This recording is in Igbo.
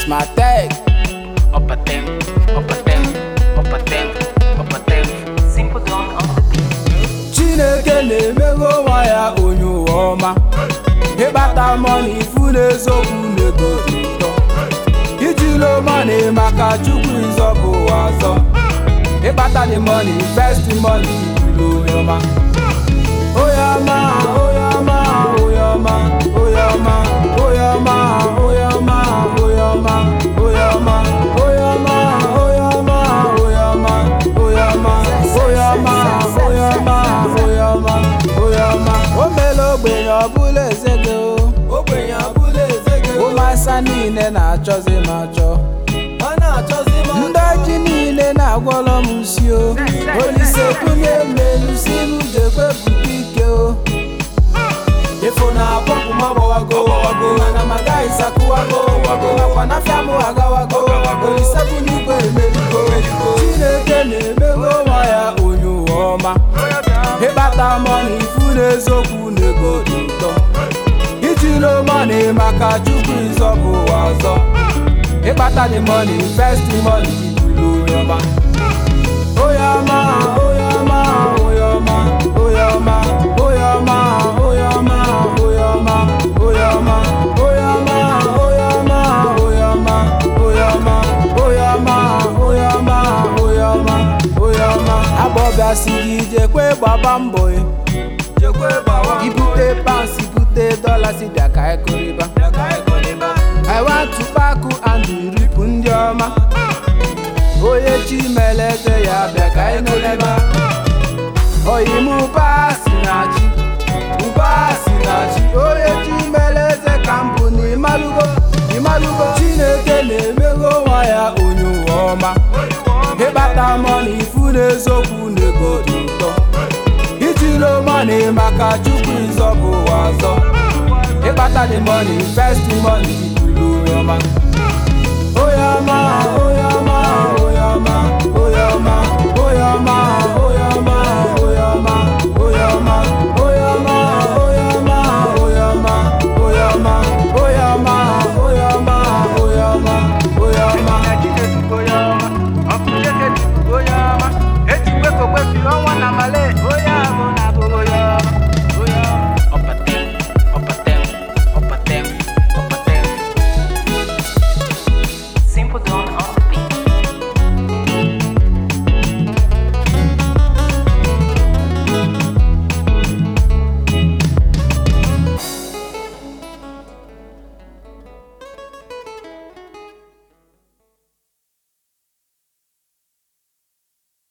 my tag. Up a temp, up a temp, up a temp, up a temp. Simple done on the beat. Chineke na-emego nwa ya onye ụwa ọma. Ịkpata money ifu n'eziokwu n'ego dị ụtọ. Ijilo money maka Chukwu ịzọpụ ụwa ọzọ. Ịkpata the money, invest the money, ikwulu onye ọma. Oyama, oyama, oyama, oyama, oyama, oyama, oyama, oyama, oyama, oyama, oyama, oyama, oyama, oyama, oyama. Omele ogbenye ọbụla eze gị o. Ogbenye ọbụla eze gị o. Ụmụasa niile na-achọzi m achọ. Ndị ji niile na-agwọrọ m nsi o. Olise kwunye mmelu si m jekwe pụta ike o. Ifo na-akpọpụ m agbawago mana m agaghị sakụwago nakwa n'afịa m agawago. Olise kwunye igwe emeligo. Chineke na-emego nwa ya onye ụwa ọma. Ịkpata money ifu n'eziokwu n'ego dị ụtọ. Ijilo money maka Chukwu ịzọpụ ụwa ọzọ. Ịkpata the money, invest the money, ikwulu onye ọma. Oyama, oyama, oyama, oyama, oyama, oyama, oyama, oyama, oyama, oyama, oyama, oyama, oyama, oyama, oyama. Agbọbịa si gị jekwe gbaba mbọ e. Ibute pounds, ibute dollars, bịa ka ekoriba. I want to paku and rip ndị ọma. Onye chi melete ya bịa ka eneleba. Oyi m ụba si na chi, ụba si na chi. Onye chi melete ka mbụ n'imalugo. Chineke na-emego nwa ya onye ụwa ọma. Ịkpata money ifu n'eziokwu n'ego dị ụtọ. Ijilo money maka Chukwu ịzọpụ ụwa ọzọ. Ịkpata the money, invest the money, ikwulu onye ọma.